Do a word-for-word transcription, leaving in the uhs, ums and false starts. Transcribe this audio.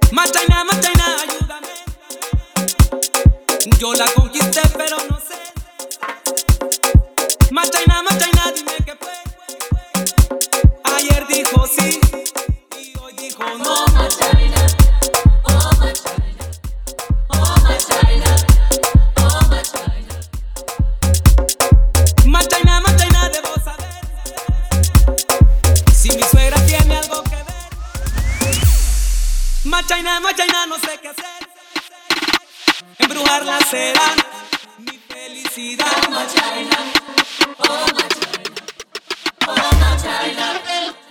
Machaina, Machaina, ayúdame. Yo la conquisté, pero no sé. Machaina, Machaina, dime qué fue. Ayer dijo sí y hoy dijo no. Oh, Machaina, oh, Machaina, oh, Machaina, oh, Machaina. Machaina, Machaina, debo saber si mi suegra tiene algo que ver. Machaina, Machaina, no sé qué hacer. Embrujarla será mi felicidad. Oh, Machaina, oh, Machaina, oh, Machaina.